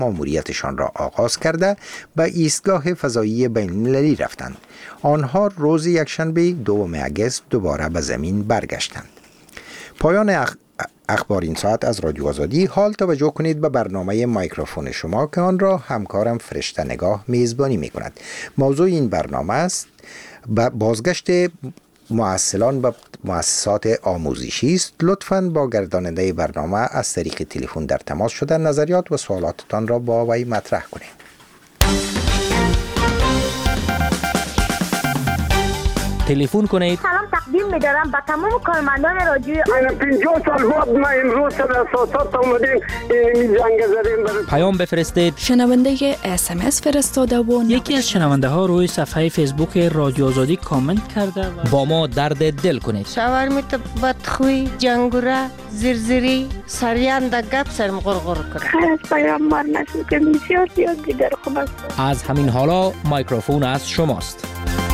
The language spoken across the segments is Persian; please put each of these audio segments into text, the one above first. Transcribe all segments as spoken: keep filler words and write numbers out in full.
ماموریتشان را آغاز کرده به ایستگاه فضایی بین المللی رفتند. آنها روز یکشنبه دوم اگست دوباره به زمین برگشتند. پایان اخ... اخبار این ساعت از رادیو آزادی. حال توجه کنید به برنامه مایکروفون شما که آن را همکارم فرشته نگاه میزبانی می کند. موضوع این برنامه است بازگشت مؤثران به مؤسسات آموزشی است. لطفاً با گرداننده برنامه از طریق تلفن در تماس شده نظریات و سوالاتتان را با وی مطرح کنید. تلفن کنید. سلام تقدیم می‌دارم به تمام کارمندان رادیو. من پنجاه سال بعد ما امروز در اساسات اومدیم این جنگ زدیم. پیام بفرستید. شنونده اس ام اس فرستاده و یکی از شنونده ها روی صفحه فیسبوک رادیو آزادی کامنت کرده و با ما درد دل کنید. شاورمیت بدخوی، جنگوره، زرزری، سریان در گپ سرم غرغر کنه. خیلی از پیام مار نشد که بسیار زیاد دیگر خوب است. از همین حالا مایکروفون از شماست.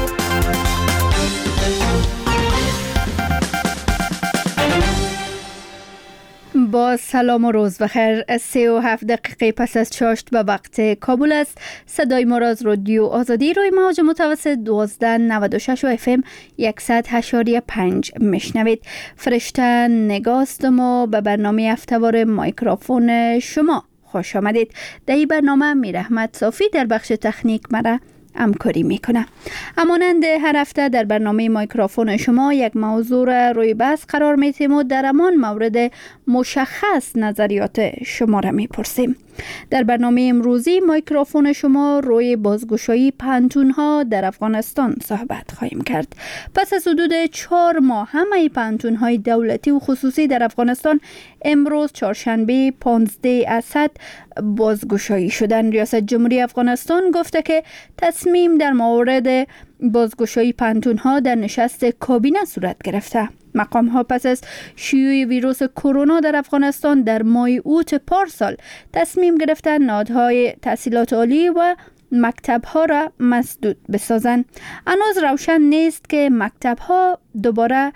با سلام و روز بخیر. سه و هفت دقیقه پس از چاشت به وقت کابل است. صدای ما را از رادیو آزادی روی موج متوسط دوازده نود و شش و اف ام صد و هشت و پنج میشنوید. فرشته نگاست ما به برنامه هفته‌وار مایکروفون شما خوش آمدید. در این برنامه میر احمد صافی در بخش تکنیک مرا همکاری میکنه. همانند هر هفته در برنامه مایکروفون شما یک موضوع را روی بحث قرار میتیم و در همان مورد مشخص نظریات شما را میپرسیم. در برنامه امروزی مایکروفون شما روی بازگشایی پانتون‌ها در افغانستان صحبت خواهیم کرد. پس از حدود چهار ماه همه پانتون‌های دولتی و خصوصی در افغانستان امروز چهارشنبه پانزده اسد بازگشایی شدند. ریاست جمهوری افغانستان گفته که تصمیم در مورد بازگشایی پانتون‌ها در نشست کابینه صورت گرفته. مقام ها پس از شیوع ویروس کرونا در افغانستان در ماه اوت پارسال تصمیم گرفتن نهادهای تحصیلات عالی و مکتب ها را مسدود بسازند. هنوز روشن نیست که مکتب ها دوباره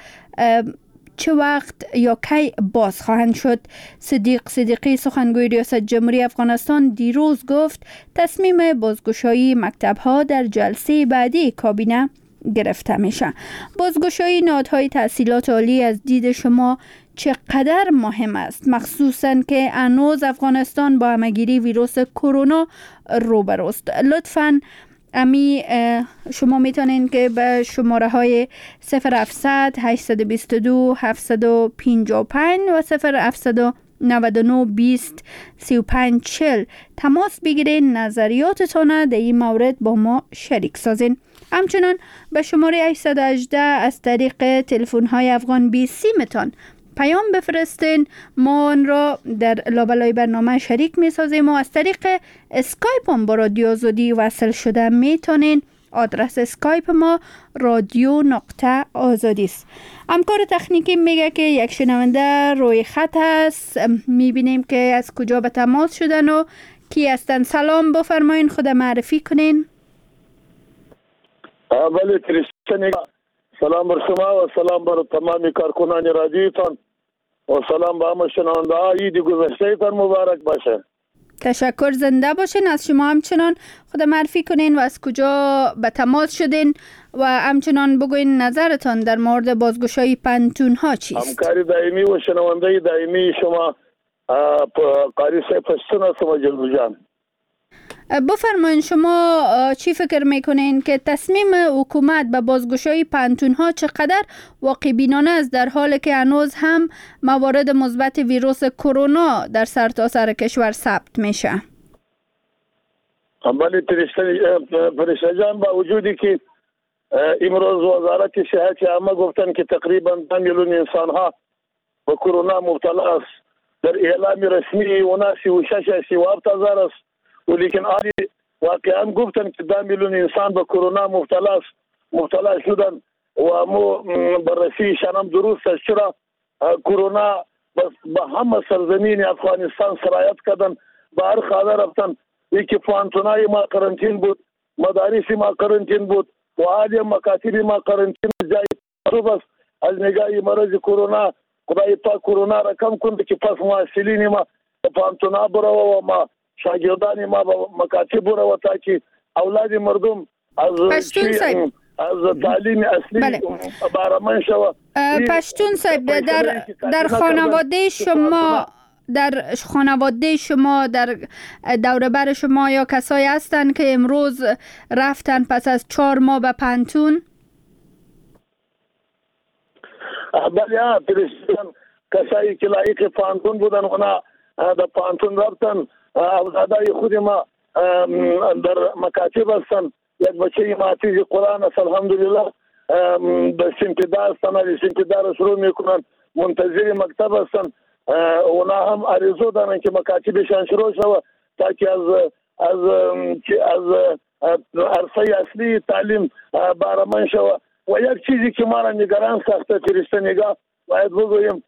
چه وقت یا کی باز خواهند شد. صدیق صدیقی سخنگوی ریاست جمهوری افغانستان دیروز گفت تصمیم بازگشایی مکتب ها در جلسه بعدی کابینه گرفته میشه. بازگشایی نهادهای تحصیلات عالی از دید شما چقدر مهم است، مخصوصاً که هنوز افغانستان با همه‌گیری ویروس کرونا روبروست؟ لطفاً امی شما میتونین که به شماره های صفر هفتصد هشتصد و بیست و دو هفتصد و پنجاه و پنج و صفر هفتصد و نود و نه بیست سی و پنج چهل تماس بگیرین، نظریاتتان در این مورد با ما شریک سازین. همچنان به شماره هشتصد و هجده از طریق تلفن های افغان بی سیمتان پیام بفرستین، ما آن را در لابلای برنامه شریک می سازیم و از طریق اسکایپ هم با رادیو آزادی وصل شده میتونین. آدرس اسکایپ ما رادیو نقطه آزادی است. همکار تکنیکی میگه که یک شنونده روی خط هست، میبینیم که از کجا به تماس شدن و کی هستن. سلام، بفرمایین خود معرفی کنین. بله فرشته، سلام بر شما و سلام بر تمامی کارکنان رادیوتان و سلام به همه شنونده ها. عید گذشته‌تان مبارک باشه. تشکر، زنده باشین. از شما همچنان خود معرفی کنین و از کجا به تماس شدین و همچنان بگوین نظرتان در مورد بازگشایی پانتون ها چیست؟ همکاری دائمی و شنونده دائمی شما قاری صاحب پشتون هستم جلو جان. بفرمایین شما چی فکر میکنین که تصمیم حکومت به بازگشایی پانتون ها چقدر واقع بینانه است، در حالی که هنوز هم موارد مثبت ویروس کرونا در سرتاسر کشور ثبت میشه؟ بله فرشته جان، با وجودی که امروز وزارت صحت عامه گفتن که تقریبا دو میلیون انسان ها به کرونا مبتلا است، در اعلام رسمی وناسی و شش سی و هفت هزار است، ولیکن آلی واقعا گفتن که دو میلیون انسان به کرونا مبتلا است مبتلا شدن و مو بررسی شنم درست است. چرا کرونا به همه سرزمین افغانستان سرایت کردن، به هر خانه رفتن. یکی پوانتونای ما قرنطین بود، مدارس ما قرنطین بود و عالی مکاتب ما قرنطین جای مطلوب است. از نگاه مرض کرونا خدای پاک کرونا را کم کنه که پس محصلین ما پوانتونا برو و ما شاگردان ما به مکاتب وروتا که اولاد مردم از پشتون صاحب از تعلیم اصلی بهره‌مند شوه. پشتون صاحب در در خانواده شما در خانواده شما در دور بر شما یا کسایی هستند که امروز رفتن پس از چهار ماه به پانتون؟ بله پرسیدن کسایی که لایق پانتون بودن اونا در پانتون رفتن. اولادای خود ما در مکاتب هستن. یک بچه ماتیز قرآن است الحمدلله در سنتدار هستن، از سنتدار شروع میکنن، منتظر مکتب هستن. اونا هم عریضو دارن که مکاتبشان شروع شوه تا که از از از عرصه اصلی تعلیم بهره‌مند شوه. و یک چیزی که ما را نگران ساخته فرشته نگاه باید بگویم،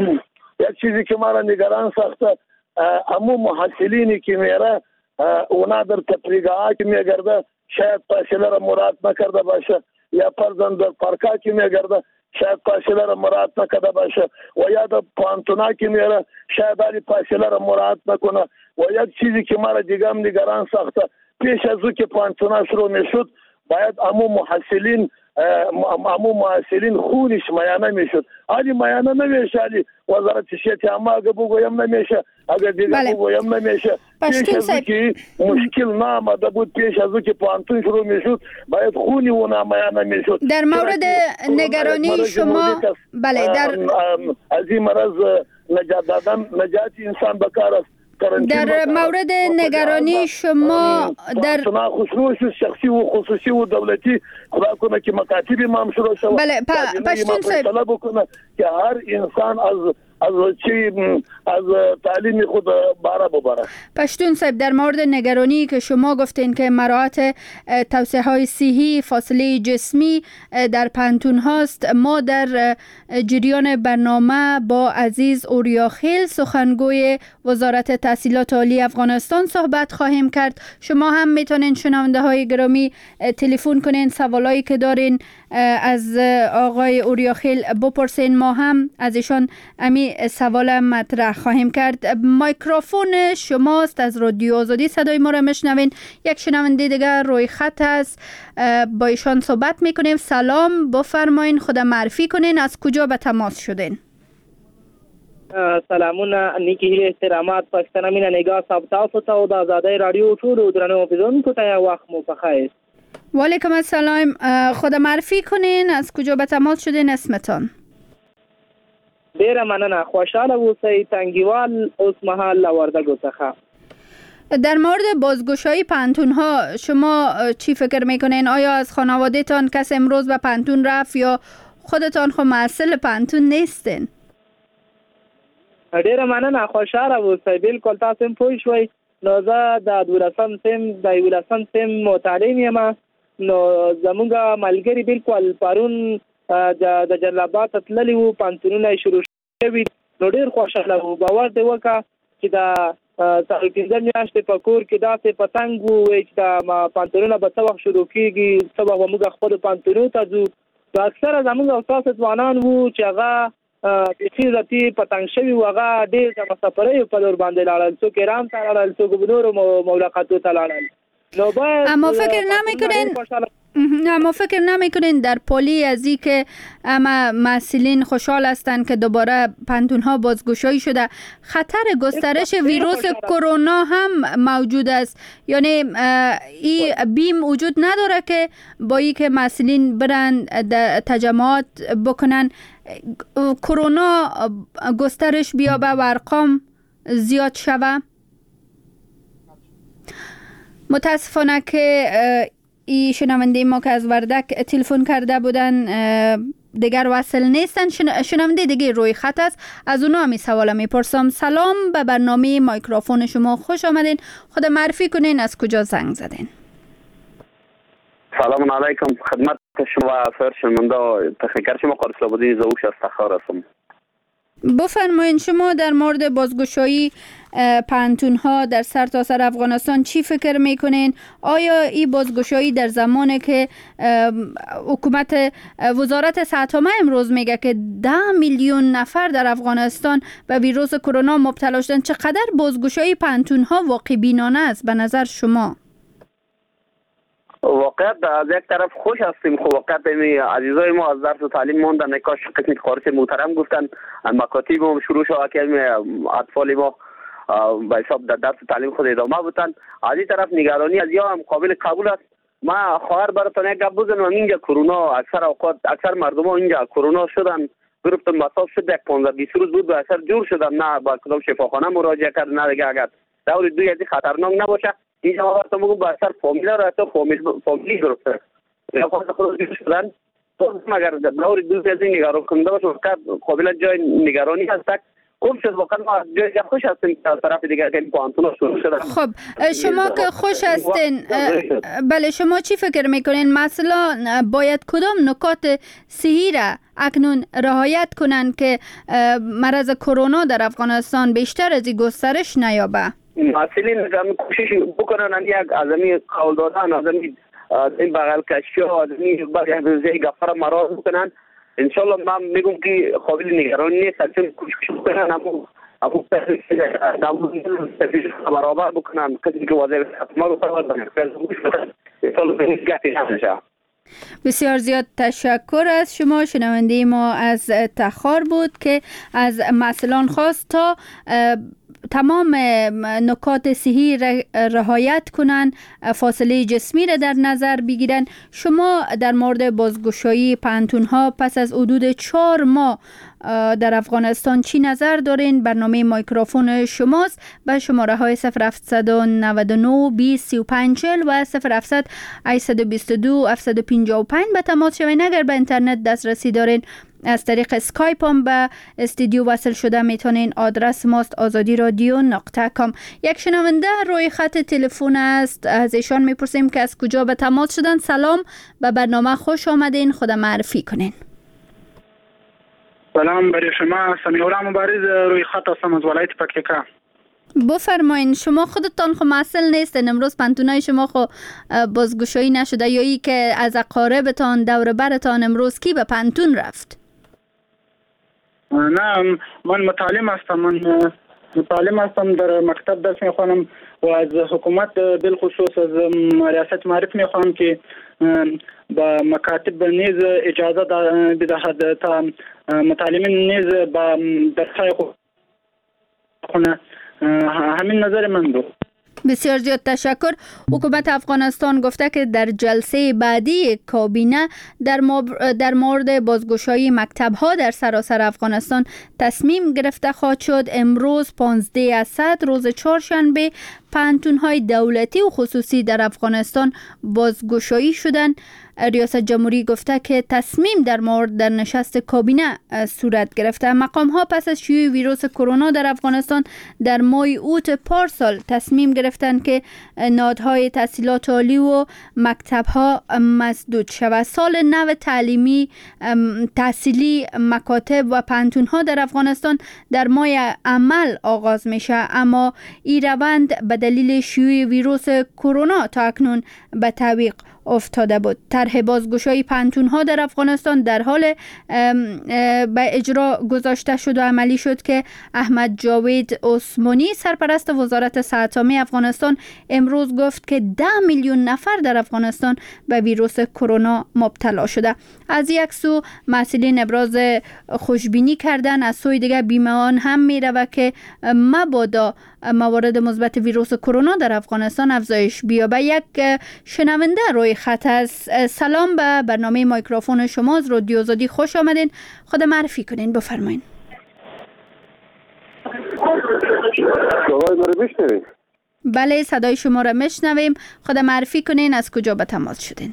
یک چیزی که ما را نگران ساخته امو محصلینی که میره اونا در تفریحگاه که میگرده شاید فاصله را مراد نکرده باشه، یا فرضاً در پارکا که میگرده شاید فاصله را مراد نکرده باشه، و یا در پانتونا که میره شاید علی فاصله را مراد نکنه. و یک چیزی که ما را دیگه هم نگران ساخته پیش از او که پانتونا شروع میشد باید امو محصلین امو محصلین خونش میانه میشد. علی میانه نمیشه، علی وزارت صحت عامه اگه بگویم نمیشه، اگه دیگه بله. بگویم نمیشه. پیش از او که مشکل نامده بود، پیش از او که پانتون شروع میشد باید خونی اونا میانه میشد. در مورد نگرانی شما بله در از این مرض نجات دادن نجات انسان بکار است. در مورد نگرانی شما در خصوصی شخصی و خصوصی و دولتی خدا کنه که مکاتب ما شروع شود. بله پشتون صاحب بکنه که هر انسان از از چی از تعلیم خود باره ببره. پشتون صاحب در مورد نگرانی که شما گفتین که مراعات توصیه های صحی فاصله جسمی در پانتون هاست، ما در جریان برنامه با عزیز اوریاخیل سخنگوی وزارت تحصیلات عالی افغانستان صحبت خواهیم کرد. شما هم میتونین شنونده های گرامی تلفن کنین، سوالایی که دارین از آقای اوریاخیل بپرسین، ما هم از ایشان امی سوال مطرح خواهیم کرد. میکروفون شماست، از رادیو آزادی صدای ما را میشنوین. یک شنونده دیگر روی خط است، با ایشان صحبت میکنیم. سلام، بفرمایین، خود معرفی کنین، از کجا به تماس شدین؟ سلامونه نیکی هیله احترامات پښتنه مینه نگاه صاحب تاسو ته د آزادۍ رادیو ټولو درنو اوریدونکو ته یو وخت مو بخیر. و علیکم السلام، خود معرفی کنین، از کجا به تماس شدین، اسمتان؟ ډیره مننه، خوشحاله اوسئ. تنگیوال اوس مهال له وردګو څخه. در مورد بازگشایی پانتون ها شما چی فکر میکنین؟ آیا از خانواده‌تان کس امروز به پانتون رفت یا خودتان خو محصل پانتون نیستین؟ ډیره مننه، خوشحاله اوسئ. بالکل تاسو هم پوه شوئ. نو زه د دولسم سیم د یولسم سیم متعلم یم. نو زموږ ملګري بالکل پرون د جلال آباد تللي وو، پانتونونه شروع شوي. نو ډېر خوشحاله وو. باور دې وکړه چې د څلور پنځه میاشتې په کور کې داسې پتنګ وو چې د پانتونونه به څه وخت شروع کېږي، څه وخت به موږ خپلو پانتونو ته ځو. نو اکثره زموږ او ستاسو ځوانان وو چې هغه بیخي راتي پتنګ شوي وو، هغه ډېر د مسافریو په لور باندې لاړل، څوک ایران ته لاړل، څوک نورو ملاقاتو ته لاړل. نو باید اما فکر نمیکنین اما فکر نمیکنین در پالی از این که اما مسئولین خوشحال هستند که دوباره پانتون ها بازگشایی شده، خطر گسترش ویروس کرونا هم موجود است؟ یعنی این بیم وجود نداره که با این که مسئولین برن تجمعات بکنن کرونا گسترش بیابه و ارقام زیاد شوه؟ متاسفانه که ای شنونده ما که از وردک تلفن کرده بودن دیگر وصل نیستن. شنونده دیگه روی خط است، از اونا همی سوال میپرسم. سلام، به برنامه میکروفون شما خوش آمدین. خود معرفی کنین، از کجا زنگ زدین؟ سلام علیکم، خدمت شما سر شنونده و تکنیکر شما قارس لابدی زوش از تخار هستم. بفرمایید شما در مورد بازگشایی پانتون ها در سرتاسر افغانستان چی فکر میکنین؟ آیا این بازگشایی در زمانی که حکومت وزارت صحت عامه امروز میگه که ده میلیون نفر در افغانستان به ویروس کرونا مبتلا شدن، چقدر بازگشایی پانتون ها واقع بینانه است به نظر شما؟ واقعا از یک طرف خوش هستیم. خب واقعا می عزیزای ما از درس و تعلیم ماندن، کاش قسم خارج محترم گفتن مکاتب ما شروع شد که اطفال ما به حساب در درس و تعلیم خود ادامه بودن. از این طرف نگرانی از یا هم قابل قبول است. ما خواهر براتون یک گپ بزنم، اینجا کرونا اکثر اوقات اکثر مردم ها اینجا کرونا شدن، گرفتن مصاب شد، یک پانزده بیست روز بود و اثر جور شدن، نه با کدام شفاخانه مراجعه کرد، نه دیگه اگر دور دوی از خطرناک نباشه اینجا ما براتون میگم با اثر فامیلا را تو فامیل فامیلی گرفته یا خود خود شدن. تو اگر دور دوی از این نگران کننده باشه قابل جای نگرانی هست. خوب شد واقعا ما جای خوش هستیم که از طرف دیگر که پانتون شروع شدن. خب شما که خوش هستین، بله شما چی فکر میکنین مثلا باید کدام نکات صحی را اکنون رعایت کنن که مرض کرونا در افغانستان بیشتر از این گسترش نیابه؟ مسئولین کوشش بکنن یک آدمی قول دادن، آدمی این بغل کشی ها، آدمی بغل گفر مراز بکنن. انشالله من میگم که قابل نگرانی نیست، چون کوشش بکنن همون همون تفیش برابر بکنن کسی که وظیفه ما رو فرمودن انشالله به هیچ گپی نمیشه. بسیار زیاد تشکر از شما. شنونده ما از تخار بود که از مسئولان خواست تا تمام نکات صحی رعایت کنن، فاصله جسمی را در نظر بگیرن. شما در مورد بازگشایی پانتون ها پس از حدود چهار ماه در افغانستان چی نظر دارین؟ برنامه مایکروفون شماست. به شماره های صفر هفت نه نه بیست سی و پنج چهل و صفر هفت هشت دو دو هفت پنج پنج به تماس شوین. اگر به اینترنت دسترسی دارین از طریق اسکایپ هم به استودیو وصل شده میتونین. آدرس ماست آزادی رادیو نقطه کام. یک شنونده روی خط تلفن است، از ایشان میپرسیم که از کجا به تماس شدن. سلام، به برنامه خوش آمدین، خود معرفی کنین. سلام برای شما، سمیع الله مبارز روی خط هستم از ولایت پکتیکا. بفرمایین شما خودتان خو مسئول نیستین، امروز پانتونای شما خو بازگشایی نشده یا ای که از اقاربتان دور برتان امروز کی به پانتون رفت؟ نه من متعلم هستم، من متعلم هستم در مکتب درس میخوانم و از حکومت بالخصوص از ریاست معرف میخوانم که با مکاتب نیز اجازه بدهد تا متعلمین نیز با درسای خونه. همین نظر من بود. بسیار زیاد تشکر. حکومت افغانستان گفته که در جلسه بعدی کابینه در, در مورد بازگشایی مکتب ها در سراسر افغانستان تصمیم گرفته خواهد شد. امروز پانزده اسد روز چهارشنبه پانتون های دولتی و خصوصی در افغانستان بازگشایی شدند. ریاست جمهوری گفته که تصمیم در مورد در نشست کابینه صورت گرفته. مقام ها پس از شیوع ویروس کرونا در افغانستان در ماه اوت پارسال تصمیم گرفتند که نهادهای تحصیلات عالی و مکتب ها مسدود شود. سال نو تعلیمی تحصیلی مکاتب و پانتون ها در افغانستان در ماه عمل آغاز میشه، اما این روند به دلیل شیوع ویروس کرونا تا اکنون به تعویق افتاده بود. طرح بازگشایی پانتون ها در افغانستان در حال به اجرا گذاشته شد و عملی شد که احمد جاوید عثمانی سرپرست وزارت صحت عامه افغانستان امروز گفت که ده میلیون نفر در افغانستان به ویروس کرونا مبتلا شده. از یک سو مسئولین ابراز خوشبینی کردن، از سوی دیگر بیمه‌ان هم می‌رود که مبادا موارد مثبت ویروس کرونا در افغانستان افزایش بیابد. یک شنونده روی خط است. سلام، به برنامه مایکروفون شما از رادیو آزادی خوش آمدین. خود معرفی کنین، بفرمایید. صدای ما میشنوید؟ بله صدای شما را میشنویم. خود معرفی کنین، از کجا به تماس شدین؟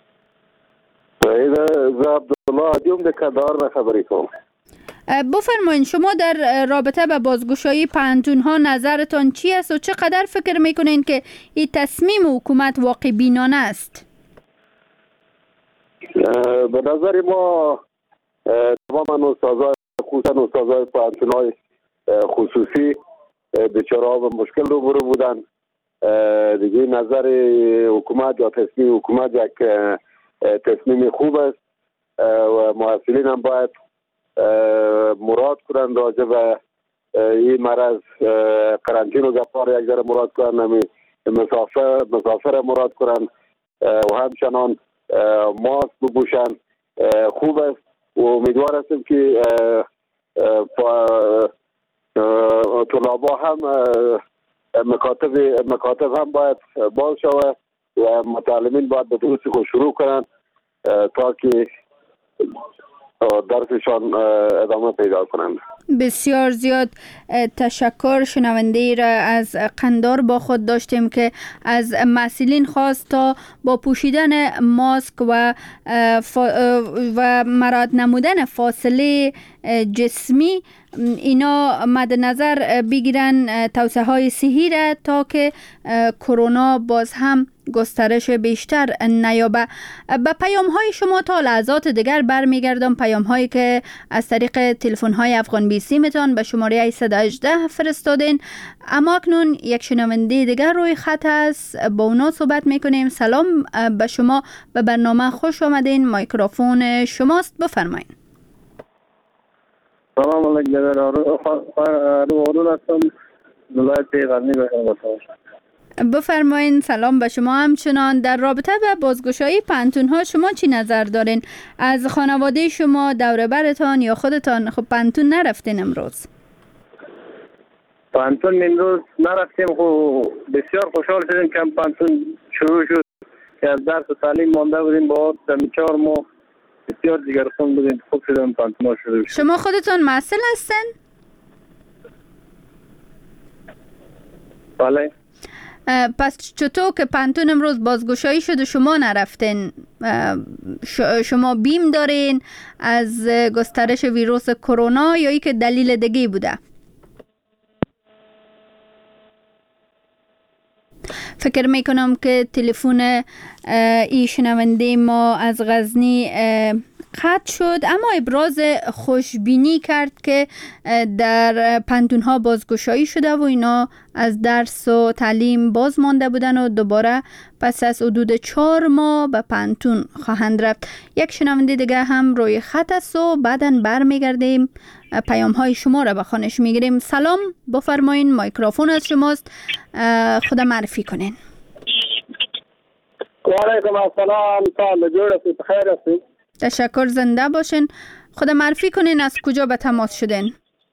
ز عبدالله عدیم د کندهار نه خبرې کوم. بفرمایید شما در رابطه با بازگشایی پانتون ها نظرتان چی است و چقدر فکر میکنین که این تصمیم حکومت واقع بینانه است؟ به نظر ما تماما استادان خصوصا استادای پوهنتون‌های خصوصی بیچاره به مشکل روبرو بودن. دیگه نظر حکومت یا تصمیم حکومت یک تصمیم خوب است و محصلین هم باید مراد کنن راجع به این مرض، قرنطینه و گپار یک ذره مراد کنن، مسافر مسافر مراد کنن و همچنان ماسک بپوشن. خوب است و امیدوار هستیم که طلابا هم مکاتب مکاتب هم باید باز شود و متعلمین باید به دروس خود شروع کنند تا که درسشان ادامه پیدا کنند. بسیار زیاد تشکر. شنونده را از قندار با خود داشتیم که از مسئولین خواست تا با پوشیدن ماسک و و مراعات نمودن فاصله جسمی اینا مد نظر بگیرن توصیه های صحی را تا که کرونا باز هم گسترش بیشتر نیابه. به پیام های شما تا لحظات دیگر برمیگردم، پیام هایی که از طریق تلفن های افغان بیسی میتون به شماره هشت یک هشت فرستادین. اما اکنون یک شنونده دیگر روی خط است، با اونا صحبت میکنیم. سلام به شما، به برنامه خوش آمدین، میکروفون شماست، بفرمایید. سلام علیکم جناب آرون هستم، ولایت غزنی بخیر. بفرمایین. سلام به شما همچنان. در رابطه به بازگشایی پانتون ها شما چی نظر دارین؟ از خانواده شما، دور برتان یا خودتان خب پانتون نرفتین امروز؟ پانتون امروز نرفتیم، خب بسیار خوشحال شدیم که پانتون شروع شد که از درس و تعلیم مانده بودیم با دمی چهار ماه بسیار دیگرخون بودیم. خوب شدیم پانتون ها شروع شد. شما خودتان محصل هستن؟ بله. پس چطور که پانتون امروز بازگشایی شد و شما نرفتین؟ شما بیم دارین از گسترش ویروس کرونا یا ای که دلیل دیگه بوده؟ فکر میکنم که تلفن ای شنونده ما از غزنی قطع شد، اما ابراز خوشبینی کرد که در پانتون ها بازگشایی شده و اینا از درس و تعلیم باز مانده بودن و دوباره پس از حدود چهار ماه به پانتون خواهند رفت. یک شنونده دیگه هم روی خط است و بعداً برمیگردیم پیام های شما را به خوانش میگیریم. سلام، بفرمایین، میکروفون از شماست، خدا معرفی کنین. و علیکم السلام، سلام، جوړ هستید، بخیر هستید؟ تشکر، زنده باشین. خدا معرفی کنین از کجا به تماس شدین؟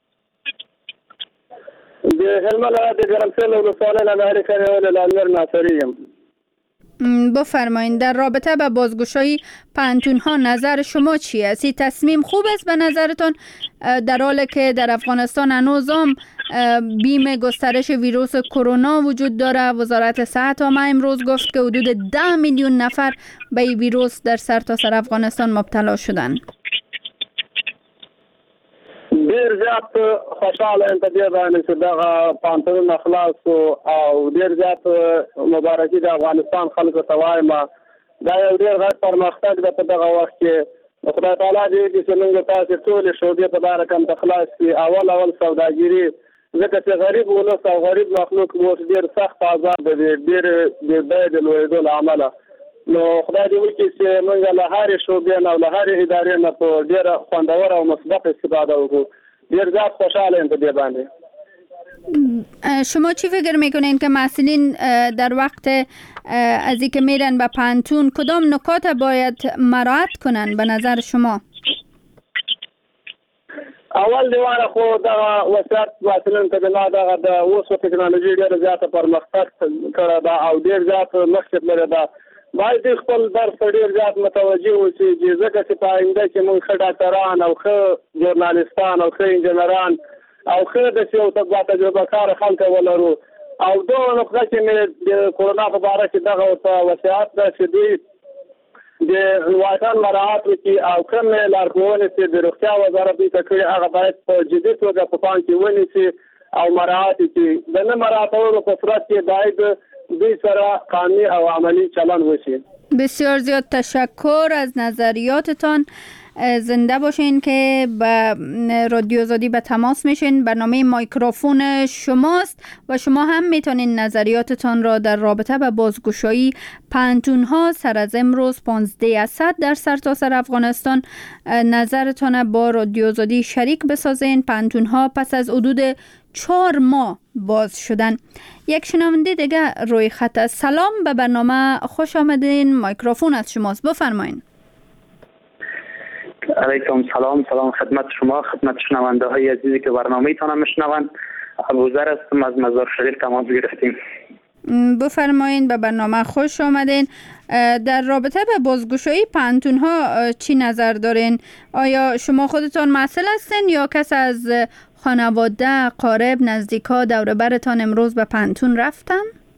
د هلمند ولایت ګرمسیر ولسوالۍ نه نهري کلیوال لالمیر ناصري یم. بفرمایین. در رابطه با بازگشایی پانتون ها نظر شما چی است؟ این تصمیم خوب است به نظرتان، در حالی که در افغانستان هنوز هم بیم گسترش ویروس کرونا وجود داره؟ وزارت صحت هم امروز گفت که حدود ده میلیون نفر به این ویروس در سرتاسر افغانستان مبتلا شدن. ډیر زیات خوشاله یم په دې باندې چې دغه پانتونونه خلاص او ډیر زیات مبارکي د افغانستان خلکو ته وایم. دا یو ډیر غټ پرمختګ ده په دغه وخت کې. خدای تعالی دې وکړي چې موږ تاسې ټولې شعبې په دا رقم ته خلاص کړي. اول اول سوداګري، ځکه چې غریب ولس او غریب مخلوق اوس ډیر سخت عذاب دی، ډیر د بیې د لوړېدو له امله. نو خدای دې وکړي چې موږ له هرې شعبې نه او له هرې ادارې نه په ډېره خوندوره او مثبت استفاده وکړو. ډېر زیات خوشحاله یم په دې باندې. شما چی فکر میکنین که مسئولین در وقت از اینکه میرن به پانتون کدام نکات باید مراعات کنن به نظر شما؟ اول دیوانه خو دغه وسایت مسئولین ته نه دغه د اوس ټکنالوژي ډېره زیاته پرمختګ کړی ده او ډېر زیات مخکې تللی ده. باید خپل درس ډېر زیات متوجه اوسي، ځکه چې په آینده کې موږ ښه ډاکټران او ښه ژورنالیستان او ښه انجینران او ښه داسې یو تجربه کار خلک ولرو. او دغه نقطه کې مې د کرونا په باره کې دغه ورته وصیت ده چې دوی د واټن مراعات وکړي او کوم لارښوونې چې د روغتیا وزارت دوی ته کړي هغه باید په جدي توګه په پام کې ونیسي او مراعات کړي. د نه مراعاتولو په صورت کې باید دوی سره قانوني او عملی چلند وشي. بسیار زیاد تشکر از نظریاتتان. زنده باشین که به رادیو آزادی به تماس میشین. برنامه مایکروفون شماست و شما هم میتونین نظریاتتان را در رابطه به بازگشایی پانتون ها سر از امروز پانزده صد در سرتاسر افغانستان نظرتان با رادیو آزادی شریک بسازین. پانتون ها پس از حدود چهار ماه باز شدن. یک شنونده دیگه روی خط. سلام، به برنامه خوش آمدین. مایکروفون از شماست، بفرمایین. علیکم سلام. سلام خدمت شما، خدمت شنونده های عزیزی که برنامه تان میشنوند. ابوذر هستم، از مزار شریف تماس گرفتیم. بفرمایین، به برنامه خوش آمدین. در رابطه به بازگشایی پانتون ها چی نظر دارین؟ آیا شما خودتان مسئول هستین یا کس از خانواده، قارب، نزدیکا، دور برتان امروز به پانتون رفتن؟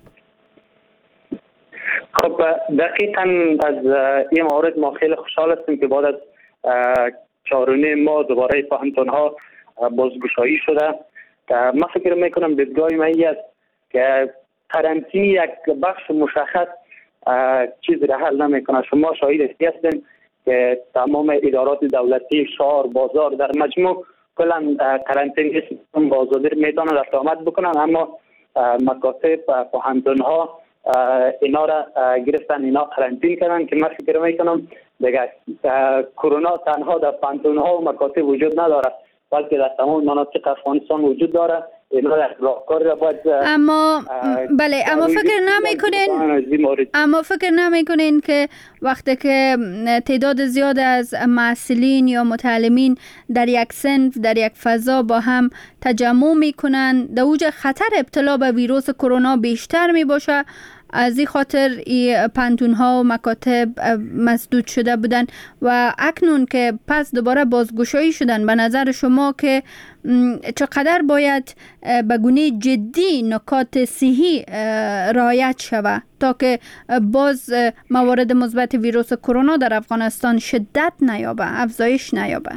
خب دقیقاً از این مورد ما خیلی خوشحال هستیم که بعد از چهارونه ما دوباره پانتون ها بازگشایی شده. من فکر میکنم دیدگاه من است که قرنطینه یک بخش مشخص چیز را حل نمیکنه. شما شاهد هستین که تمام ادارات دولتی، شهر، بازار در مجموع کلا قرنطینه با آزادی میتونن رفت آمد بکنن، اما مکاتب پانتون ها اینا را گرفتن، اینا قرنطینه کردن که من فکر میکنم دیگه کرونا تنها در پانتون ها و مکاتب وجود نداره، بلکه در تمام مناطق افغانستان وجود داره. اینا راهکار را باید اما بله اما فکر نمی کنین اما فکر نمی کنین که وقتی که تعداد زیاد از معلولین یا متعلمین در یک صنف، در یک فضا با هم تجمع میکنن، در اوج خطر ابتلا به ویروس کرونا بیشتر می باشه؟ از این خاطر ای پانتون ها و مکاتب مسدود شده بودن و اکنون که پس دوباره بازگشایی شدن، به نظر شما که چقدر باید به گونه جدی نکات صحی رعایت شود تا که باز موارد مثبت ویروس کرونا در افغانستان شدت نیابه، افزایش نیابه؟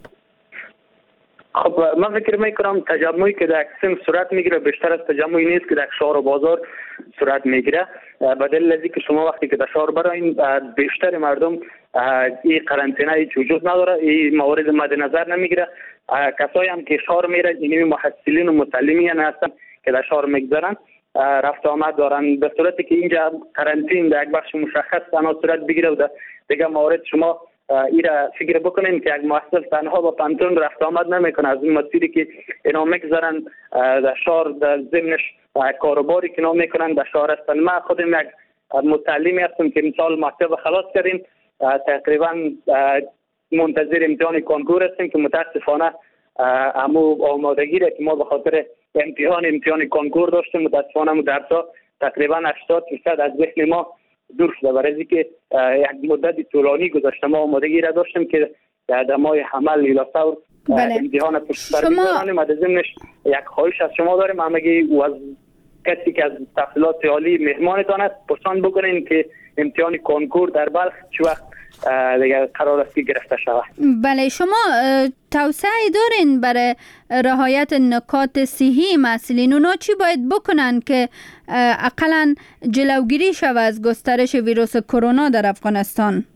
خب من فکر میکنم تجمعی که در اکسیم صورت میگیره بیشتر از تجمعی نیست که در شهر و بازار صورت میگیره. به دلیل از اینکه شما وقتی که در شهر براین بیشتر مردم این قرنطینه هیچ وجود نداره، این موارد مد نظر نمیگیره. کسایی هم که شهر میره اینمی محصلین و متعلمین هستن که در شهر میگذارن، رفت آمد دارن، به صورتی که اینجا قرنطینه در یک بخش مشخص تنها صورت بگیره و دیگه موارد شما ایرا فکر بکنین که یک محصل تنها با پانتون رفت آمد نمیکنه. از این مسیری که اینا میگذارن در شهر، در ضمنش کاروباری که اینا میکنن در شهر هستن. ما خودم یک متعلمی هستم که امسال مکتب خلاص کردیم، تقریبا منتظر امتحان کنکور هستیم که متاسفانه امو آمادگی را که ما به خاطر امتحان امتحان کنکور داشتیم متاسفانه امو درسا تقریبا هشتاد درصد از ذهن ما دور شده، برای اینکه یک مدت طولانی گذشته ما آمادگی را داشتیم که در ماه حمل ایلاسور امتحان پشت سر بگذارانیم. از ضمنش یک خواهش از شما داریم، همگی و از کسی که از تحصیلات عالی مهمانتان است پرسان بکنین که امتحان کنکور در بلخ چه وقت دیگه قرار است که گرفته شود. بله، شما توصیه دارین برای رعایت نکات صحی مسئولین؟ اونا چی باید بکنن که اقلا جلوگیری شود از گسترش ویروس کرونا در افغانستان؟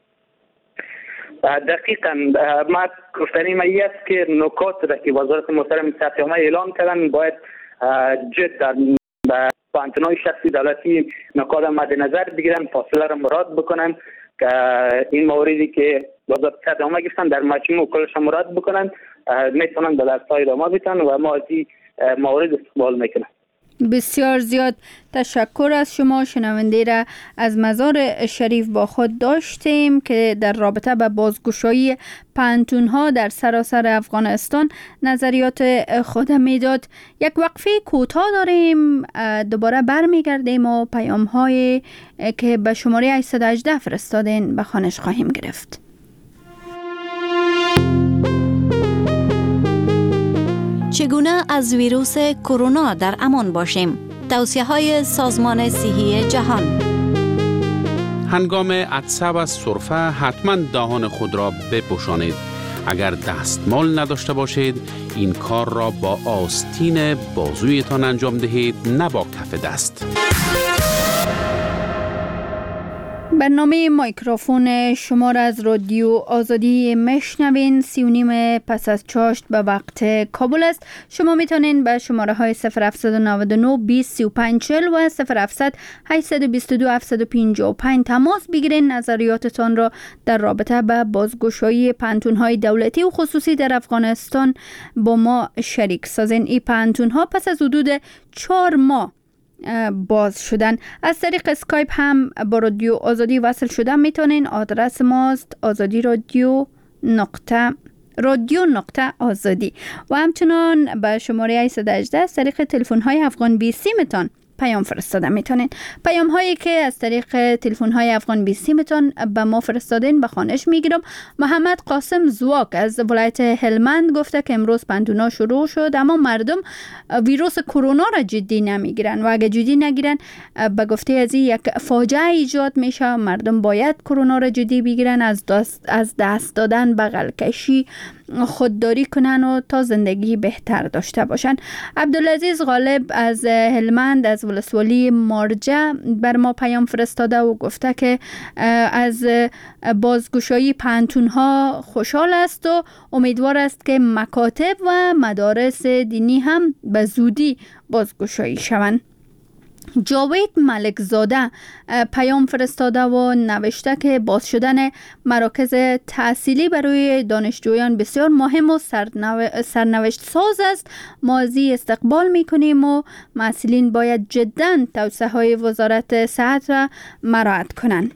دقیقاً ما گفتنی ما است که نکات را که وزارت محترم صحت عامه اعلان کردن باید جد در پانتون‌های شخصی دولتی نکات مد نظر بگیرن، فاصله را مراعات بکنن که این موردی که وزارت صحت عامه گفتن در مجموع کلش مراعات بکنن، میتونن به درس‌های ادامه بدن و ما از این موارد استقبال میکنن. بسیار زیاد تشکر از شما. شنونده را از مزار شریف با خود داشتیم که در رابطه با بازگشایی پانتون ها در سراسر افغانستان نظریات خود میداد. یک وقفه کوتاه داریم، دوباره برمیگردیم و پیام های که به شماره هشتصد و هجده فرستادین به خوانش خواهیم گرفت. چگونه از ویروس کرونا در امان باشیم؟ توصیه‌های سازمان صحی جهان. هنگام عطسه و سرفه حتما دهان خود را بپوشانید. اگر دستمال نداشته باشید این کار را با آستین بازویتان انجام دهید، نه با کف دست. برنامه مایکروفون شما را از رادیو آزادی میشنوین. سی و نیم پس از چاشت به وقت کابل است. شما میتونین به شماره های صفر هفت نه نه بیست سی و پنج چهل و صفر هفت هشت دو دو هفت پنج پنج تماس بگیرین. نظریاتتان را در رابطه به بازگشایی پانتون‌های دولتی و خصوصی در افغانستان با ما شریک سازین. این پانتون‌ها پس از حدود چهار ماه باز شدن. از طریق اسکایپ هم با رادیو آزادی وصل شدن میتونین. آدرس ماست آزادی رادیو نقطه رادیو نقطه آزادی و همچنان به شماره هشت یک هشت از طریق تلفن های افغان بیستی میتون پیام فرستاده میتونین. پیام هایی که از طریق تلفن های افغان بیستی میتون به ما فرستادین به خوانش میگیرم. محمد قاسم زواک از ولایت هلمند گفته که امروز پانتونا شروع شد اما مردم ویروس کرونا را جدی نمیگیرن و اگه جدی نگیرن به گفته از این یک فاجعه ایجاد میشه. مردم باید کرونا را جدی بگیرن، از دست از دست دادن، بغل کشی خودداری کنن و تا زندگی بهتر داشته باشن. عبدالعزیز غالب از هلمند از ولسوالی مارجه بر ما پیام فرستاده و گفته که از بازگشایی پانتون ها خوشحال است و امیدوار است که مکاتب و مدارس دینی هم به زودی بازگشایی شوند. جاوید ملک زاده پیام فرستاده و نوشته که باز شدن مراکز تحصیلی برای دانشجویان بسیار مهم و سرنو... سرنوشت ساز است. ما از این استقبال میکنیم و مسئولین باید جدا توصیه های وزارت صحت را مراعات کنند.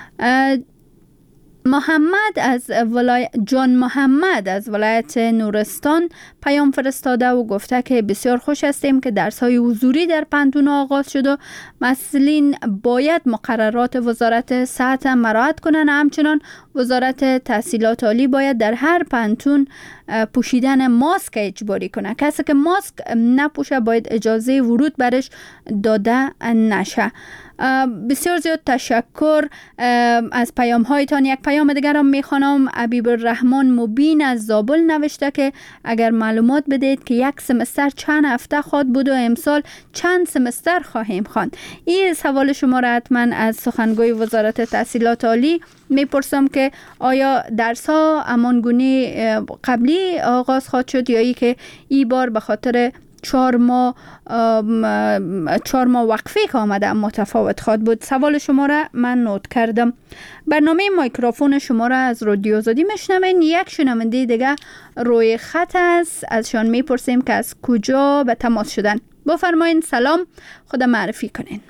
محمد از ولای... جان محمد از ولایت نورستان پیام فرستاده و گفته که بسیار خوش هستیم که درس های حضوری در پانتون آغاز شد و مسئولین باید مقررات وزارت صحت مراعات کنند. همچنان وزارت تحصیلات عالی باید در هر پانتون پوشیدن ماسک اجباری کنه. کسی که ماسک نپوشه باید اجازه ورود برش داده نشه. بسیار زیاد تشکر از پیام هایتان. یک پیام دیگر هم میخوانم. حبیب الرحمن مبین از زابل نوشته که اگر معلومات بدید که یک سمستر چند هفته خواد بود و امسال چند سمستر خواهیم خواند. این سوال شما را حتما از سخنگوی وزارت تحصیلات عالی میپرسم که آیا درس ها همانگونه قبلی آغاز خواهد شد یا ای که ای بار به خاطر چهار ماه چهار ماه وقفه که آمده متفاوت خواهد بود. سوال شما را من نوت کردم. برنامه مایکروفون شما را از رادیو آزادی میشنوین. یک شنونده دیگه روی خط است، ازشان میپرسیم که از کجا به تماس شدن. بفرمایید. سلام، خود معرفی کنین.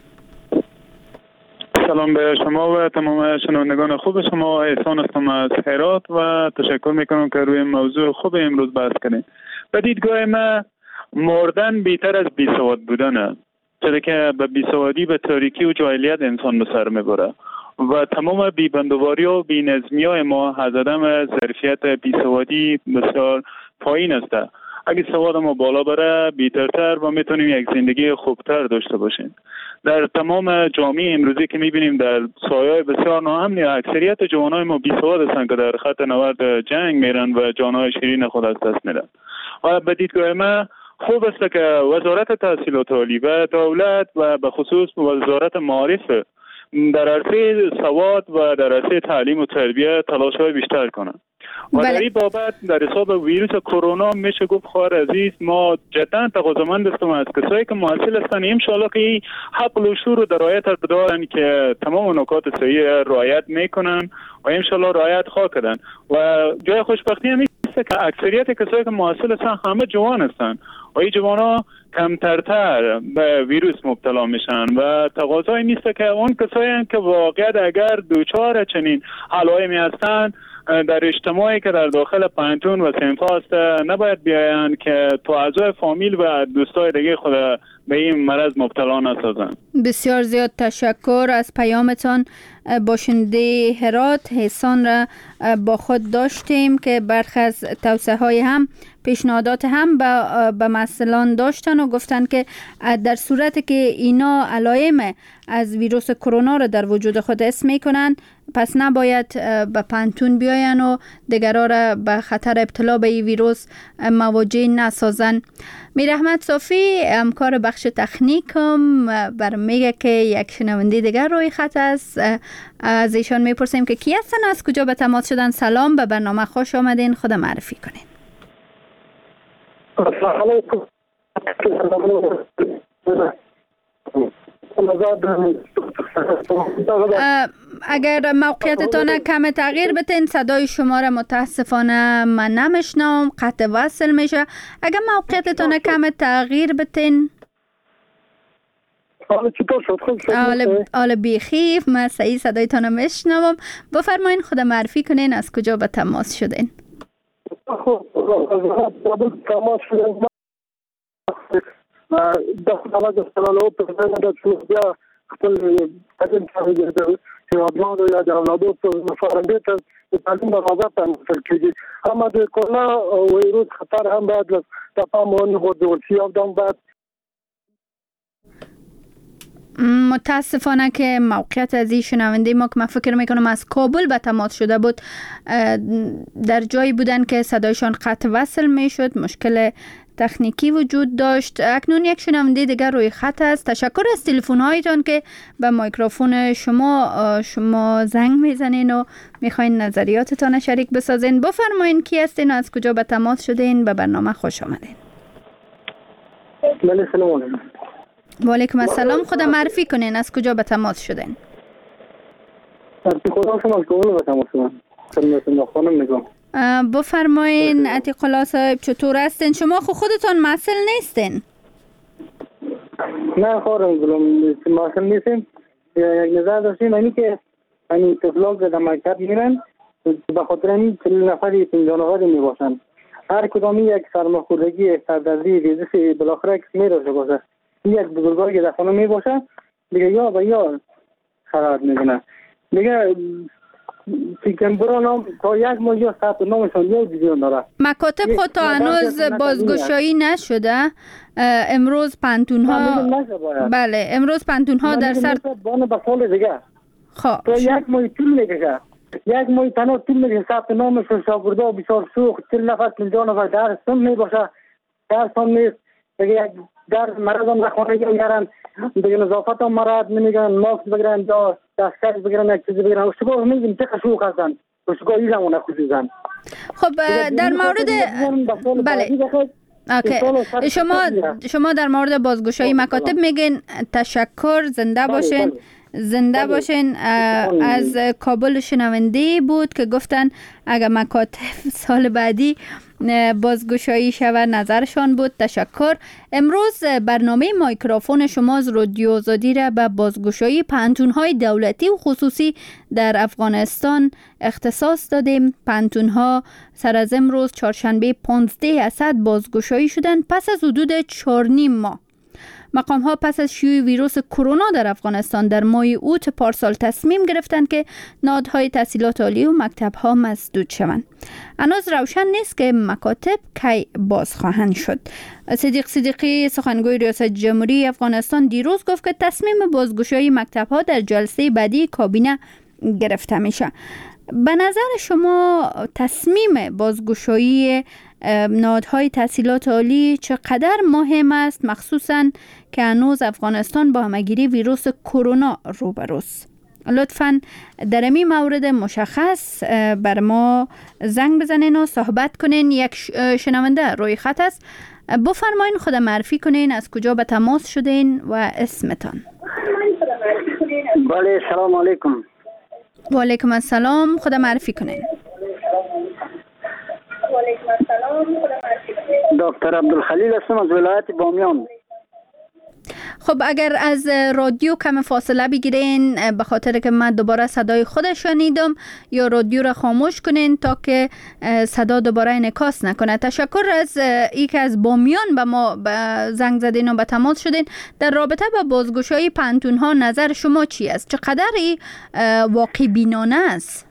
سلام به شما و تمام شنوندگان خوب شما. احسان هستم از هرات و تشکر میکنم که روی موضوع خوب امروز بحث کنید. به دیدگاه ما مردن بیتر از بیسواد بودنه، چرا که به بیسوادی به تاریکی و جاهلیت انسان به سر میبره و تمام بیبندواری و بینظمی های ما از عدم ظرفیت بیسوادی بسیار پایین است. اگه سواد ما بالا بره بیترتر و میتونیم یک زندگی خوبتر داشته باشیم. در تمام جامعه امروزی که میبینیم در سایه بسیار ناامنی اکثریت جوانای ما بیسواد هستند که در خط نورد جنگ میرن و جانهای شیرین خود از دست میدن. و به دیدگاه ما خوب است که وزارت تحصیلات عالی و دولت و به خصوص وزارت معارف در عرصه سواد و در عرصه تعلیم و تربیت تلاش‌های بیشتر کنند. و در این بابت در حساب ویروس کرونا میشه گفت خواهر عزیز ما جدا تقاضامند هستم از کسایی که محصل هستند ان شاءالله که این حق و شور و رعایت دارن که تمام نکات صحیح رعایت میکنن و ان شاءالله رعایت خواهد کردن. و جای خوشبختی هم است که اکثریت کسایی که محصل هستند همه جوان هستند و این جوانا کمترتر به ویروس مبتلا میشن و تقاضای نیست که اون کسایی که واقعا اگر دوچار چنین علائمی هستند در اجتماعی که در داخل پانتون و صنف هست نباید بیاین که تو اعضای فامیل و دوستای دیگه خود به این مرض مبتلا نسازن. بسیار زیاد تشکر از پیامتان. باشنده هرات احسان را با خود داشتیم که برخی از توصیه های هم پیشنهادات هم به, به مسئولان داشتن و گفتن که در صورت که اینا علائم از ویروس کرونا را در وجود خود حس میکنن پس نباید به پانتون بیاین و دیگران را به خطر ابتلا به این ویروس مواجه نسازن. میر احمد صافی همکار بخش بخش تکنیکم بر میگه که یک شنونده دیگر روی خط است. از ایشان میپرسیم که کی هستن، از کجا به تماس شدن. سلام، به برنامه خوش آمدین، خود معرفی کنین. اگر موقعیتتان کم تغییر بتین، صدای شما را متاسفانه من نمیشنوم، قطع وصل میشه. اگر موقعیتتان کم تغییر بتین. حالا چطور شد؟ خوب شد؟ حالا حالا بیخیف من صحیح صدایتان رو میشنوم. بفرمایین خود معرفی کنین، از کجا به تماس شدین. خب از تماس شدن دست علاج استرالو پرزنده سوزیا خپل قدم تغییر ده هیوادوان یا د اولادو په مفارنده ته د تعلیم برابر تنظیم کیږي. اما د کرونا ویروس خطر هم باید له پام ونغورځول شي او دام باید متاسفانه که موقعیت از این شنونده ما که من فکر میکنم از کابل به تماس شده بود، در جایی بودن که صدایشان قطع وصل میشد، مشکل تکنیکی وجود داشت. اکنون یک شنونده دیگر روی خط است. تشکر از تلفن هایتان که به میکروفون شما شما زنگ میزنین و میخواین نظریاتتان شریک بسازین. بفرمایین کی هستین، از کجا به تماس شدین، به برنامه خوش آمدین. بله سلام علیکم. و علیکم السلام. خود معرفی کنین، از کجا به تماس شدین. عتیق الله هستم از کابل به تماس شدم. خدمتتون خانم نگاه. بفرمایین عتیق الله صاحب، چطور هستین؟ شما خو خودتان مسئول نیستین؟ نه خواهرم گلم مسئول نیستیم. یک نظر داشتیم اینی که این طفلان که در مکتب میرن به خاطر این چهل نفری پنجاه نفری می باشن. هر کدامی یک سرماخوردگی سردردی ریزش بالاخره کسی می راشه باشه. این یک بزرگایی که در خانه می باشه دیگه یا به یا خراب میکنه. دیگه سیکمبران هم تا یک ماه یا ثبت نامشان یا دیگران داره. مکاتب خود تا هنوز بازگشایی نشده. امروز پانتون ها بله امروز پانتون ها در سر بانه به سال دیگه خب تا یک ماه طول میکشه. یک ماه تنها طول میکشه ثبت نامشون شاگردا بسیار سوخ چهل نفر پنجاه نفر درسون میباشه درسون نیست دیگه یک در مرض هم نخوانه گیرن دیگه نظافت هم مرد نمیگن ماسک بگیرن یا دستکش بگیرن یک چیزی بگیرن اشتباه میگیم چه خشوق هستن اشتباه این زمانه خصوصا. خب در مورد بله اوکی. شما شما در مورد بازگشایی مکاتب میگین تشکر، زنده باشین. زنده باشین. از کابل شنونده بود که گفتن اگر مکاتب سال بعدی بازگشایی شود، نظرشان بود. تشکر. امروز برنامه میکروفون شما از رادیو آزادی را به بازگشایی پانتون‌های دولتی و خصوصی در افغانستان اختصاص دادیم. پانتون‌ها سر از امروز چهارشنبه پانزده اسد بازگشایی شدند پس از حدود چهار نیم ماه. مقام ها پس از شیوع ویروس کرونا در افغانستان در ماه اوت پارسال تصمیم گرفتند که نهادهای تحصیلات عالی و مکتب ها مسدود شوند. هنوز روشن نیست که مکاتب کی باز خواهند شد. صدیق صدیقی سخنگوی ریاست جمهوری افغانستان دیروز گفت که تصمیم بازگشایی مکتب ها در جلسه بعدی کابینه گرفته میشه. به نظر شما تصمیم بازگشایی نهادهای تحصیلات عالی چقدر مهم است، مخصوصاً که هنوز افغانستان با همگیری ویروس کرونا روبروست؟ لطفاً در این مورد مشخص بر ما زنگ بزنین و صحبت کنین. یک شنونده روی خط است. بفرمایین خود معرفی کنین، از کجا به تماس شدین و اسمتان. بله سلام علیکم. و علیکم السلام. خود معرفی کنین. دکتر عبدالخلیل هستم از ولایت بامیان. خب اگر از رادیو کم فاصله بگیرین به خاطر که من دوباره صدای خودش شنیدم، یا رادیو را خاموش کنین تا که صدا دوباره انعکاس نکنه. تشکر از ای که از بامیان به ما زنگ زدین و به تماس شدین. در رابطه با بازگشایی پانتون ها نظر شما چی است؟ چقدر ای واقع بینانه است؟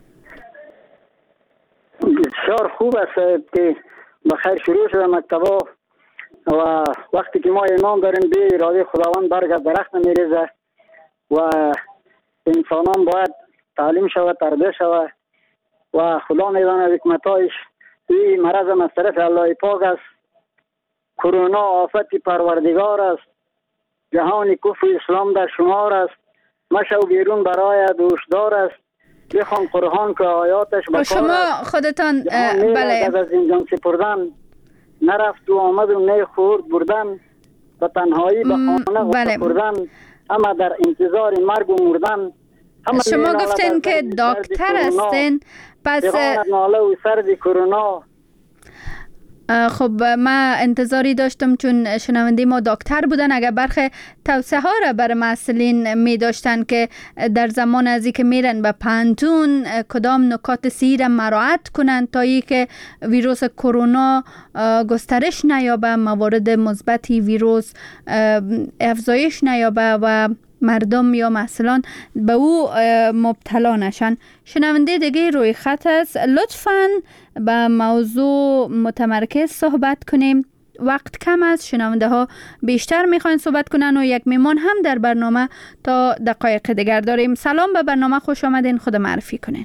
بسیار خوب است که بخیر شروع شده مکتبا و وقتی که ما ایمان داریم به اراده خداوند برگ درخت نمیریزه و انسانان باید تعلیم شود، تربیت شود و خدا میداند حکمتایش. این مرض هم از طرف الله پاک است. کرونا آفت پروردگار است جهان کفر اسلام در شمار است، مشو بیرون برای دوشدار است، بخوان قرآن که آیاتش بکار است. شما خودتان بله از زندان سپردن، نرفت و آمد و نه خورد بردن، به تنهایی به خانه بله. بردن، اما در انتظار مرگ و مردن. شما گفتین که دکتر هستین، پس ناله و سرد کرونا. خب ما انتظاری داشتم چون شنونده ما دکتر بودن، اگر برخی توصیه ها را بر مسئولین می داشتن که در زمان ازی که میرن به پانتون کدام نکات سیر مراعات کنند تا ای که ویروس کرونا گسترش نیابه، موارد مثبتی ویروس افزایش نیابه و مردم یا مسئولان به او مبتلا نشن. شنونده دیگه روی خط است، لطفاً به موضوع متمرکز صحبت کنیم، وقت کم است، شنونده ها بیشتر میخواین صحبت کنن و یک میمان هم در برنامه تا دقایق دیگر داریم. سلام، به برنامه خوش آمدین، خود معرفی کنین.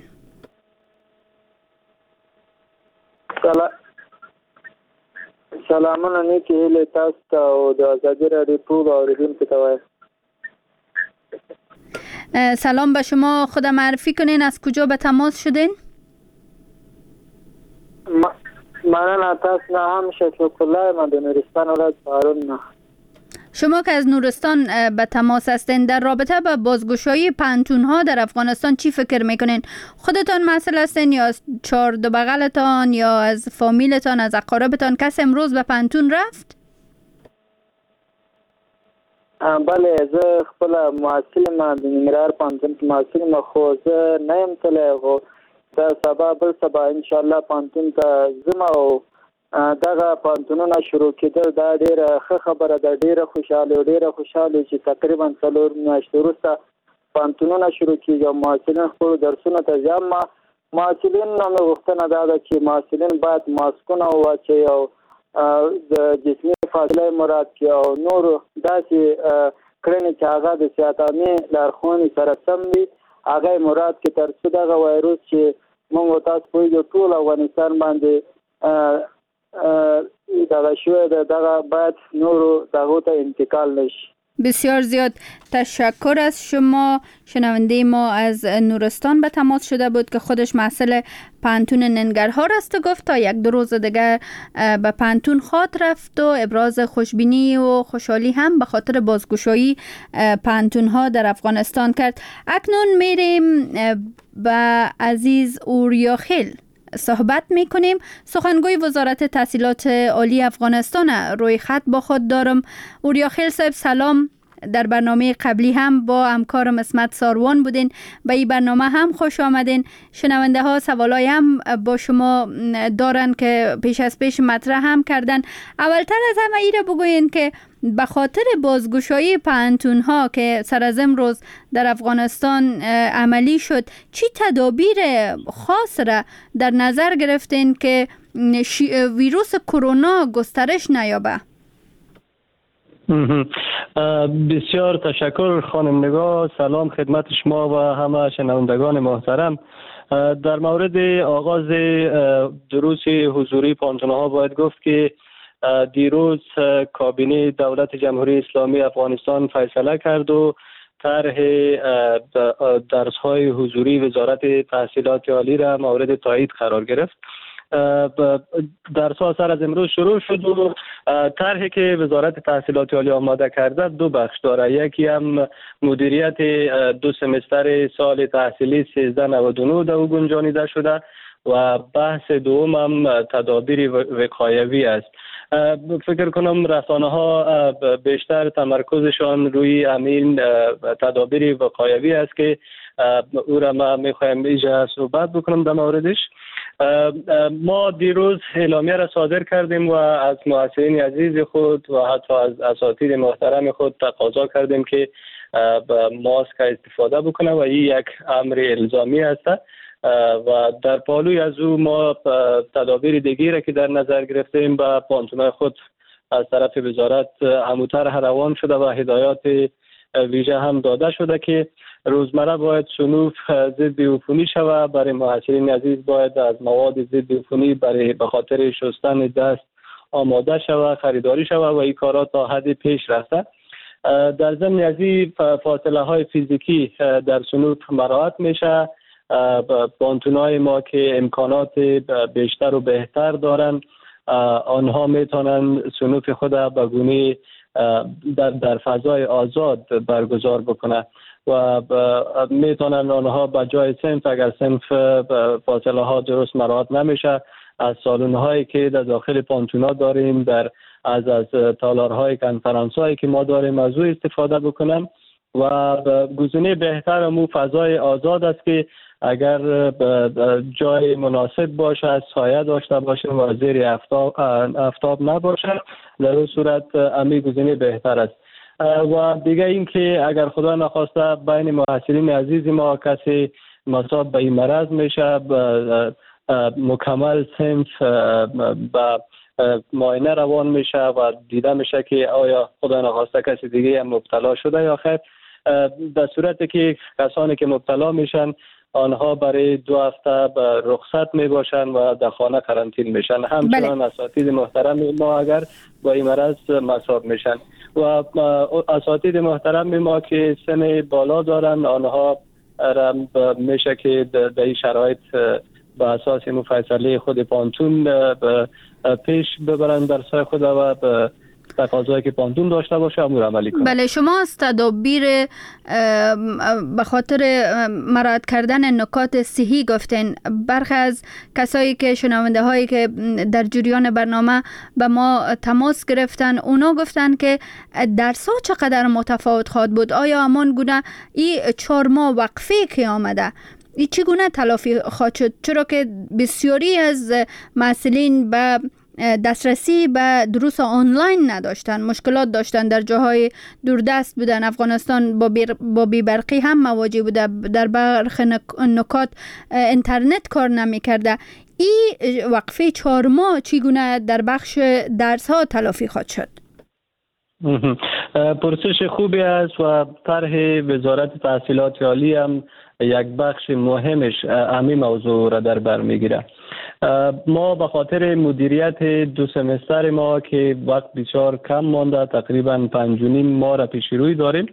سلام سلامونه نیکی هیله تاست و د ازادي راډیو ټول اوریدونکو ته. سلام به شما، خود معرفی کنین، از کجا به تماس شدین؟ مننه، تاسو نه هم شکر الله، من د نورستان ولایت هارون نه. شما که از نورستان به تماس هستین، در رابطه با بازگشایی پانتون ها در افغانستان چی فکر میکنین؟ خودتان مسئول هستین یا از چهار دو بغلتان یا از فامیلتان، از اقاربتان کس امروز به پانتون رفت؟ بله، زه خپل محصل ما د ننګرهار پوهنتون کې محصل ما، خو زه نه یم تللی، خو دا سبا بل سبا انشاءالله پوهنتون ته ځم او دغه پوهنتونونه شروع کېدل دا ډېره ښه خبره ده، ډېره خوشحاله ډېره خوشحاله چې تقریبا څلور میاشتې وروسته پوهنتونونه شروع کېږي او محصلین خپلو درسونو ته ځي. اما محصلین نه مې غوښتنه دا ده چې محصلین باید ماسکونه وواچوي او د جسمي فاصله مراد کړي او نور داسې کړنې چې هغه د صحت عامې لارښوونې سره سم وي هغه مراد کړي، تر څو دغه وایروس چې موږ تاسو پوهېږو ټول افغانستان باندې دغه شوی ده، دغه باید نورو دغو ته انتقال نشي. بسیار زیاد تشکر از شما. شنونده ما از نورستان به تماس شده بود که خودش مسئول پانتون ننگرهار است و گفت تا یک دو روز دیگر به پانتون خواهد رفت و ابراز خوشبینی و خوشحالی هم به خاطر بازگشایی پانتون ها در افغانستان کرد. اکنون میریم با عزیز اوریاخیل صحبت میکنیم. سخنگوی وزارت تحصیلات عالی افغانستان روی خط با خود دارم. اوریاخیل صاحب سلام، در برنامه قبلی هم با همکارم اسمت ساروان بودین، به این برنامه هم خوش آمدین. شنونده ها سوالای هم با شما دارن که پیش از پیش مطرح هم کردن. اولتر از همه ای را بگوین که به خاطر بازگشایی پانتون ها که سر از امروز در افغانستان عملی شد، چی تدابیر خاص را در نظر گرفتین که ویروس کرونا گسترش نیابه؟ بسیار تشکر خانم نگاه، سلام خدمت شما و همه شنوندگان محترم. در مورد آغاز دروس حضوری پانتون‌ها باید گفت که دیروز کابینه دولت جمهوری اسلامی افغانستان فیصله کرد و طرح درس‌های حضوری وزارت تحصیلات عالی را مورد تایید قرار گرفت. درس‌ها سر از امروز شروع شد و طرحی که وزارت تحصیلات عالی آماده کرده دو بخش داره. یکی هم مدیریت دو سمستر سال تحصیلی سیزده نود و نه در او گنجانیده شده و بحث دوم هم تدابیر وقایوی است. فکر کنم رسانه ها بیشتر تمرکزشان روی همین تدابیر وقایوی است که او را ما میخوایم اینجا صحبت بکنم در موردش. ما دیروز اعلامیه را صادر کردیم و از محصلین عزیز خود و حتی از اساتید محترم خود تقاضا کردیم که ماسک استفاده بکنه و این یک امر الزامی است و در پالوی از او ما تدابیر دیگری را که در نظر گرفتیم به پانتون‌های خود از طرف وزارت هموطر روان شده و هدایات ویژه هم داده شده که روزمره باید صنوف ضد عفونی شود. برای محصلین عزیز باید از مواد ضد عفونی برای به خاطر شستن دست آماده شود، خریداری شود و این کارا تا حد پیش رفته. در ضمن از این فاصله های فیزیکی در صنوف مراعات میشه. پانتونای ما که امکانات بیشتر و بهتر دارن، آنها میتونن صنوف خود به گونه در, در فضای آزاد برگزار بکنه و میتونن آنها به جای صنف، اگر صنف فاصله ها درست مراعات نمیشه، از سالن هایی که در داخل پانتونا داریم، در از از تالارهای کنفرانس هایی که ما داریم از او استفاده بکنن و گزینه بهتر مو فضای آزاد است که اگر جای مناسب باشه، سایه داشته باشه و زیر آفتاب آفتاب نباشه، در اون صورت امی گزینه بهتر است. و دیگه این که اگر خدا نخواسته بین محصلین عزیز ما کسی مصاب به این مرض میشه، مکمل صنف به معاینه روان میشه و دیده میشه که آیا خدا نخواسته کسی دیگه هم مبتلا شده یا خیر. در صورتی که کسانی که مبتلا میشن آنها برای دو هفته به رخصت می باشن و در خانه قرنطین میشن. همچنان اساتید محترم ما اگر با این مرض مصاب میشن و اساتید محترم ما که سن بالا دارن، آنها میشه که در این شرایط به اساس مفصلی خود پانتون پیش ببرن درسای خود و به تقاضایی که پانتون داشته باشه امور عملی کنه. بله، شما از تدابیر به خاطر مراعات کردن نکات صحی گفتین. برخی از کسایی که شنونده هایی که در جریان برنامه به ما تماس گرفتن، اونا گفتن که درس ها چقدر متفاوت خواهد بود. آیا همان گونه این چهار ماه وقفه که آمده این چگونه تلافی خواهد شد؟ چرا که بسیاری از محصلین به دسترسی به دروس آنلاین نداشتن، مشکلات داشتن، در جاهای دوردست بودن. افغانستان با, بیر با بیبرقی هم مواجه بوده، در برخی نکات اینترنت کار نمی کرده. این وقفه چهار ماه چگونه در بخش درس ها تلافی خواهد شد؟ پرسش خوبی است و طرح وزارت تحصیلات عالی هم یک بخش مهمش همین موضوع را در بر میگیره. ما به خاطر مدیریت دو سمستر ما که وقت بسیار کم مانده، تقریبا پنج و نیم ماه را پیش روی داریم،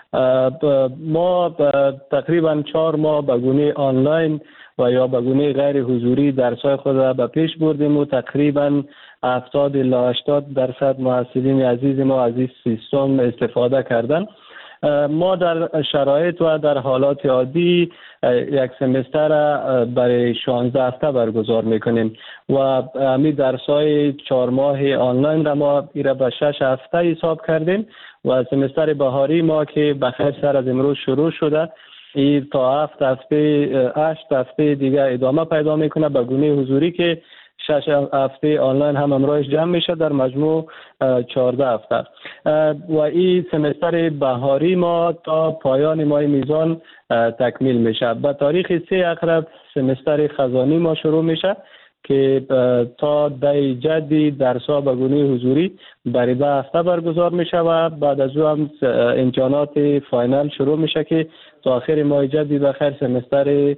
ما تقریبا چهار ماه به گونه آنلاین و یا به گونه غیر حضوری درسای خود را به پیش بردیم و تقریبا هفتاد الی هشتاد درصد محصلین عزیز ما از این سیستم استفاده کردن. ما در شرایط و در حالات عادی یک سمستر برای شانزده هفته برگزار میکنیم و همین درسای چهار ماه آنلاین را ما ایره به شش هفته حساب کردیم و سمستر بهاری ما که بخیر سر از امروز شروع شده، این تا هفت هفته هشت هفته دیگه ادامه پیدا میکنه به گونه حضوری که شش هفته آنلاین هم امروز جمع میشه، در مجموع چهارده هفته. و این سمستر بهاری ما تا پایان ماه میزان تکمیل میشه. به تاریخ سه اقرب سمستر خزانی ما شروع میشه که تا ده جدی درس‌ها به گونه حضوری برای ده هفته برگزار میشه و بعد از او هم امتحانات فاینال شروع میشه که تا آخر ماه جدی بخیر سمستر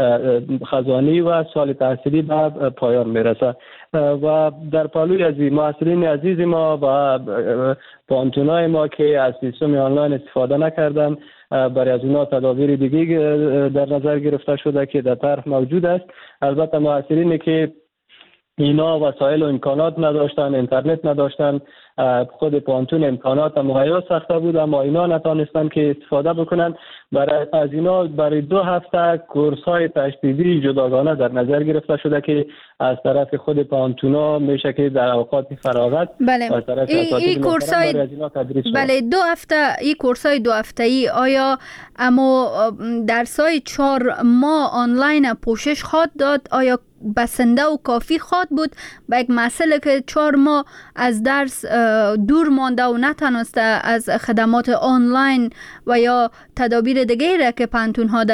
خزانی و سال تحصیلی به پایان میرسه. و در پالوی از محصلین عزیز ما و پانتونای ما که از سیستم آنلاین استفاده نکردن، برای از اونا تدابیر دیگه در نظر گرفته شده که در طرح موجود است. البته محصلینی که اینا وسایل و امکانات نداشتن، اینترنت نداشتن، خود پانتون امکانات مهیا ساخته بود اما اینا نتونستن که استفاده بکنن، برای از اینا برای دو هفته کورس های تشدیدی جداگانه در نظر گرفته شده که از طرف خود پانتونا میشه که در اوقات فراغت بله. از طرف ای, ای کورس های بله دو هفته ای کورس های دو هفته ای آیا اما درس های چهار ماه آنلاین پوشش خواهد داد؟ آیا بسنده و کافی خواهد بود با یک مسئله که چهار ماه از درس دور مانده و نتونسته از خدمات آنلاین و یا تدابیر دیگه را که پانتون ها در